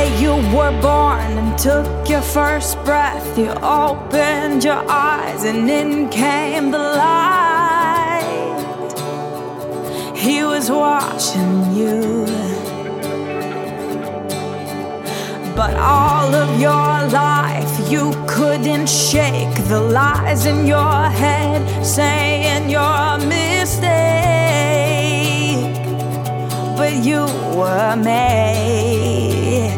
you were born and took your first breath, you opened your eyes and in came the light. He was watching you, but all of your life you couldn't shake the lies in your head saying you're a mistake. But you were made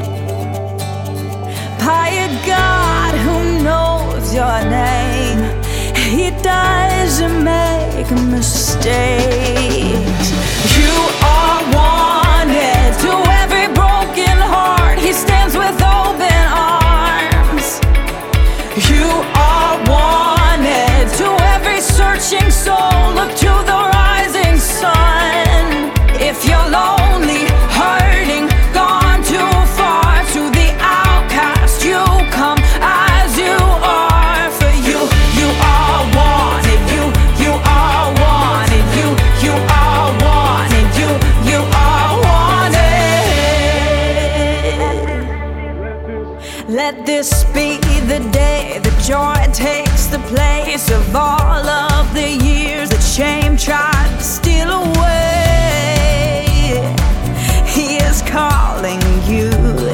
by a God who knows your name. He doesn't make mistakes. You are wanted to every broken heart. He stands with open arms. You are wanted to every searching soul. Look to the rising sun. If you're lonely, hurting, gone too far, to the outcast you come as you are. For you, you are wanted. You are wanted. You are wanted. You are wanted. Let this be the day that joy takes the place of all of the years that shame tried to steal away. He is calling you.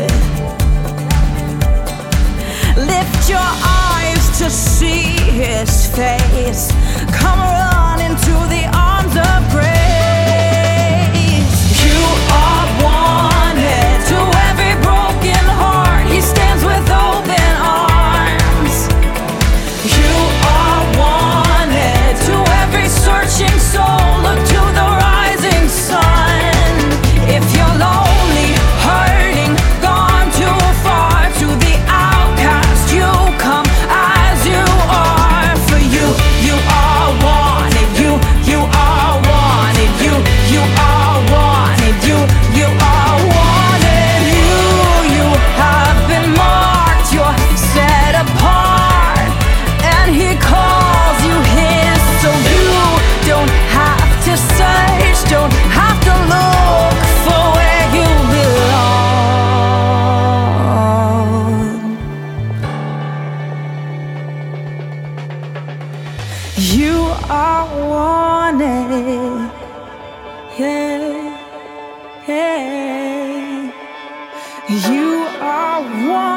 Lift your eyes to see his face. Come run into the arms of grace. You are wanted to every broken heart. He stands with open arms. You are wanted to every searching soul. Look to the rising sun. If you're lonely, hurting, gone too far, to the outcast you come as you are. For you, you are wanted. You are wanted. You are wanted. You are wanted. You have been marked. You're set apart, and he calls you his. So you don't have to search, don't have to look for where you belong. You are wanted. Yeah, yeah. You are wanted.